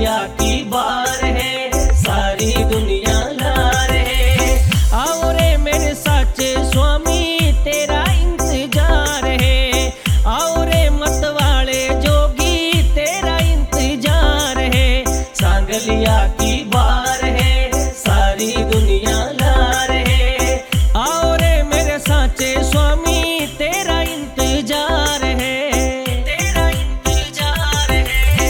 सांगलिया की बार है, सारी दुनिया लार है। आओ रे मेरे साचे स्वामी तेरा इंतजार है, आओ रे मतवाले जोगी तेरा इंतजार है। सांगलिया की बार है, सारी दुनिया लार है। आओ रे मेरे साचे स्वामी तेरा इंतजार है, तेरा इंतजार है।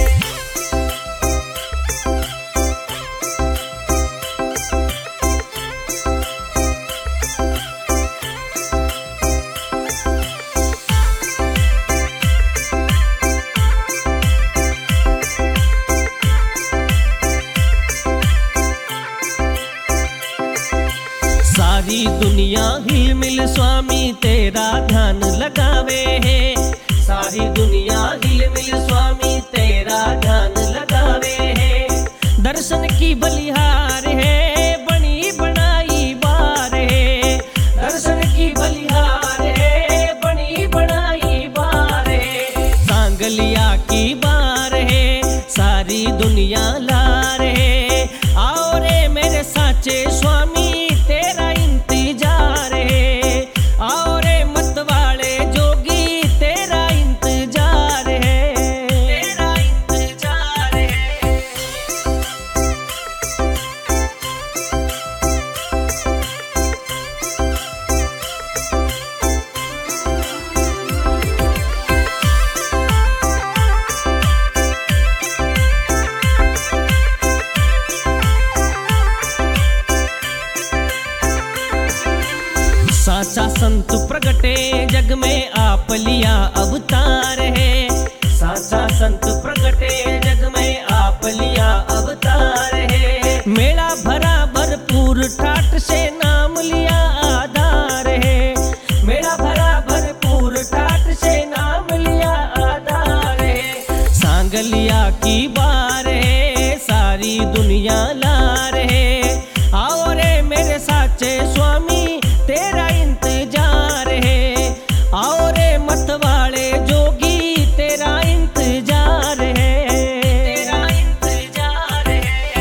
सारी दुनिया हिल मिल स्वामी तेरा ध्यान लगावे है, सारी दुनिया हिल मिल स्वामी तेरा ध्यान लगावे है। दर्शन की बलिहार है, बनी बनाई बार है। दर्शन की बलिहार है, बनी बनाई बार है। सांगलिया की बार है, सारी दुनिया लार है। आओ रे मेरे साचे स्वामी तेरा इंतजार है, आओ रे मतवाले जोगी तेरा इंतजार है, तेरा इंतजार है। साचा संत प्रगटे जग में आप लिया अवतार है, साचा संत प्रगटे जग में आप लिया अवतार है। मेला भरा भरपूर ठाट से नाम लिया आधार है, मेला भरा भरपूर ठाट से नाम लिया आधार है। सांगलिया की बार है, सारी दुनिया लार है। आओ रे मेरे साचे स्वामी तेरा इंतजार है, आओ रे मतवाले जोगी तेरा इंतजार है, तेरा इंतजार है।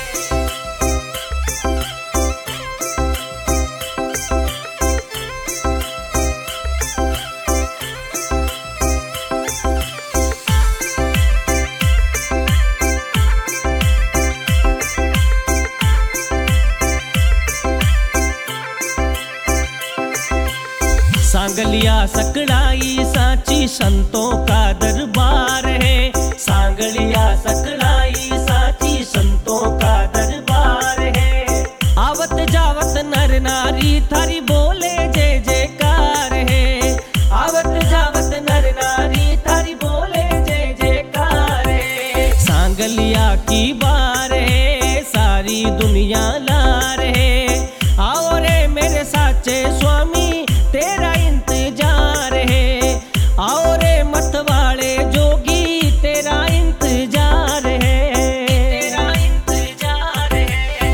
सांगलिया सकड़ाई साची संतों का दरबार है, सांगलिया सकड़ाई साची संतों का दरबार है। आवत जावत नर नारी थारी बोले जय जयकार है, आवत जावत नर नारी थारी बोले जय जयकार है। सांगलिया की बार है, सारी दुनिया लार है। आओ रे मेरे साचे स्वामी तेरा इंतजार है, आओ रे मतवाले जोगी तेरा इंतजार है, तेरा इंतजार है।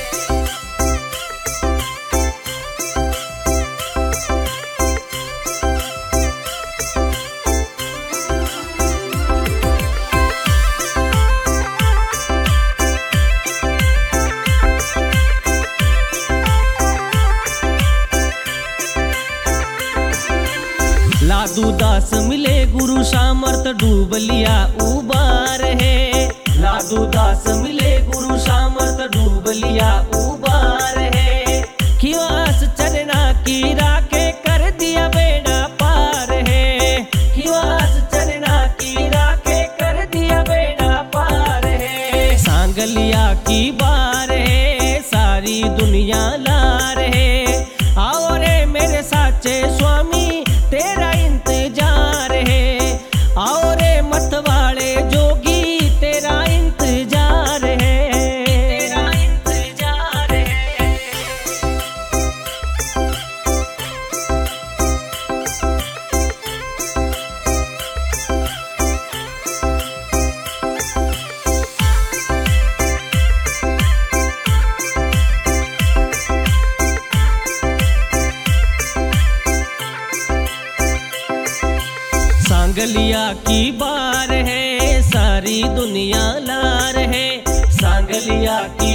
लादू दास मिले गुरु सामर्थ डूब लिया उबार है, लादू दास मिले गुरु सामर्थ डूब लिया उबार है। खिवास चरना की राखे कर दिया बेड़ा पार है, खिवास चरना की राखे कर दिया बेड़ा पार है। सांगलिया की बार है, सारी दुनिया लार है। आओ रे मेरे साचे स्वामी तेरा इंतजार है, आओ रे मतवाले जोगी तेरा इंतजार है, तेरा इंतजार है। सांगलिया की बार है, सारी दुनिया लार डूबलिया की